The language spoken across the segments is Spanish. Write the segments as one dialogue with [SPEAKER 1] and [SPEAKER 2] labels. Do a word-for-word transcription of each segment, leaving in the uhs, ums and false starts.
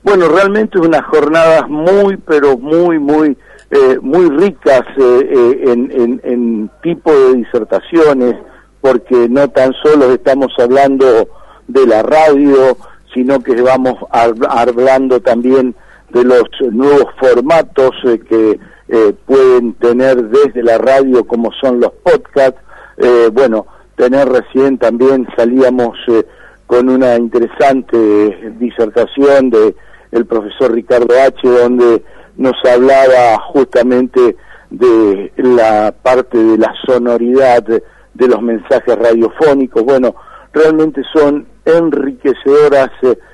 [SPEAKER 1] Bueno, realmente unas jornadas muy, pero muy, muy, eh, muy ricas eh, eh, en, en, en tipo de disertaciones, porque no tan solo estamos hablando de la radio, sino que vamos hablando también de los nuevos formatos eh, que eh, pueden tener desde la radio, como son los podcasts. Eh, bueno, tener recién también salíamos eh, con una interesante disertación de el profesor Ricardo H., donde nos hablaba justamente de la parte de la sonoridad de, de los mensajes radiofónicos. Bueno, realmente son enriquecedoras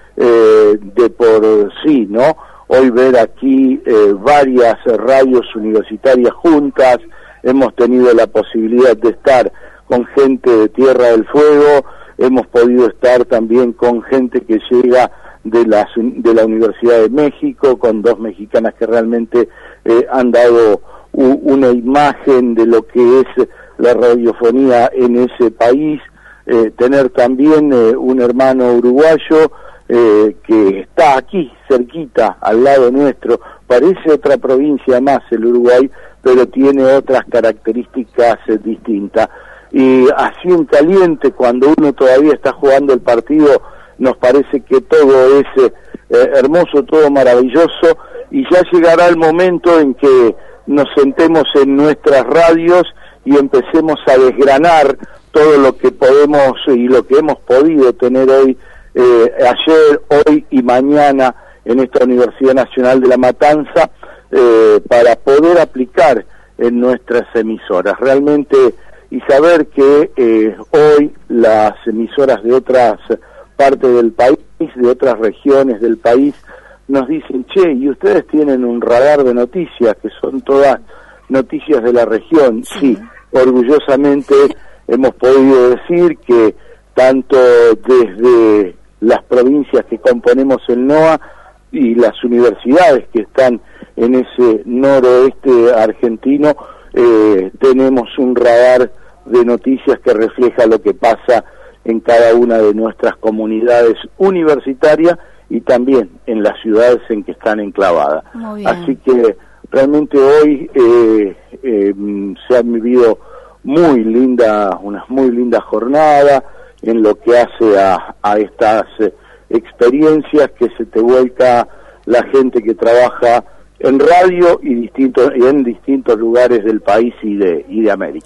[SPEAKER 1] eh, de por sí, ¿no? Hoy ver aquí eh, varias radios universitarias juntas, hemos tenido la posibilidad de estar con gente de Tierra del Fuego, hemos podido estar también con gente que llega de la, de la Universidad de México, con dos mexicanas que realmente eh, han dado u, una imagen de lo que es la radiofonía en ese país, eh, tener también eh, un hermano uruguayo eh, que está aquí, cerquita, al lado nuestro, parece otra provincia más el Uruguay, pero tiene otras características eh, distintas. Y así en caliente, cuando uno todavía está jugando el partido, nos parece que todo es eh, hermoso, todo maravilloso, y ya llegará el momento en que nos sentemos en nuestras radios y empecemos a desgranar todo lo que podemos y lo que hemos podido tener hoy, eh, ayer, hoy y mañana en esta Universidad Nacional de La Matanza, eh, para poder aplicar en nuestras emisoras. Realmente, y saber que eh, hoy las emisoras de otras partes del país, de otras regiones del país, nos dicen, che, y ustedes tienen un radar de noticias, que son todas noticias de la región. Sí, orgullosamente hemos podido decir que tanto desde las provincias que componemos el NOA y las universidades que están en ese noroeste argentino, eh, tenemos un radar de noticias que refleja lo que pasa en cada una de nuestras comunidades universitarias y también en las ciudades en que están enclavadas. Así que realmente hoy eh, eh, se han vivido muy linda, unas muy lindas jornadas en lo que hace a, a estas eh, experiencias que se te vuelca la gente que trabaja en radio y distintos, en distintos lugares del país y de, y de América.